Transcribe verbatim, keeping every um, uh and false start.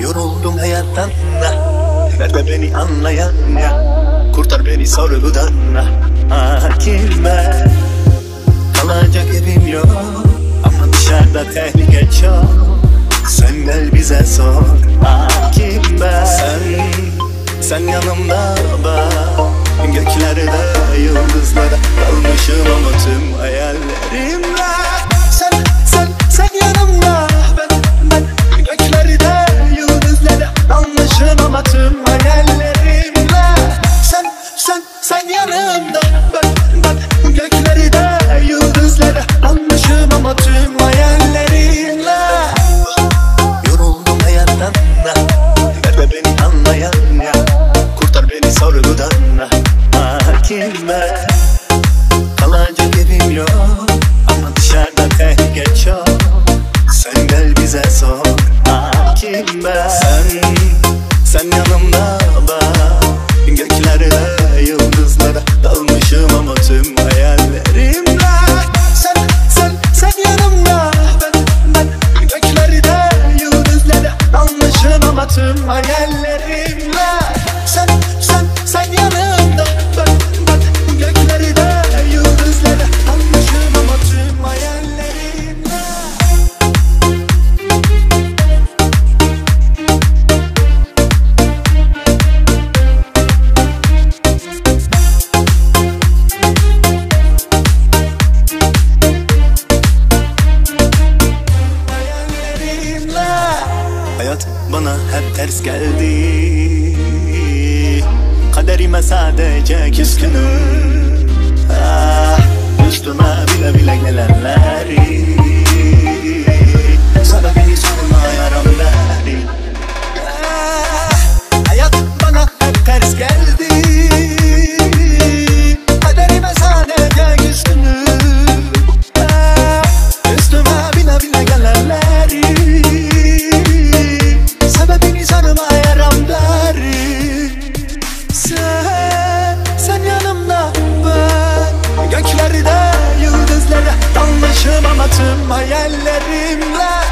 Yoruldum hayattan da, nerede beni anlayan ya? Kurtar beni sorgudan da. Ah kime? Kalacak evim yok ama dışarıda tehlike çok. Sen gel bize sor. Ah kime? Sen, sen yanımda bak. Göklerde yıldızlara dalmışım ama tüm hayallerimle. Sen, sen, sen yanımda. Ben, ben göklerde yıldızlara dalmışım ama tüm hayallerimle. Sen, sen, sen yanımda. Ben, ben göklerde yıldızlara dalmışım ama tüm hayallerimle. Yoruldum hayattan da, nerede beni anlayan ya? Kurtar beni sorgudan da. Ah kime? Kalacak evim yok ama dışarıda tehlike çok. Sen gel bize sor. Ah kime? Sen, sen yanımda bak. Göklerde yıldızlara dalmışım ama tüm hayallerimle. Sen, sen, sen yanımda. Ben, ben göklerde yıldızlara dalmışım ama tüm hayallerimle. Sen, sen, sen yanımda. Ben, ben göklerde yıldızlara dalmışım ama tüm hayallerimle. Hayat bana hep ters geldi. Kaderime sadece küskünüm. Ah, üstüme bile bile gelenleri. Sana beni sorma yaram beri. Ah, hayat bana hep ters geldi. Kaderime sadece küskünüm. Ah, üstüme bile bile gelenleri. Sebebini sorma yaram beri. Sen, sen yanımda ben. Göklerde yıldızlara dalmışım ama tüm hayallerimle.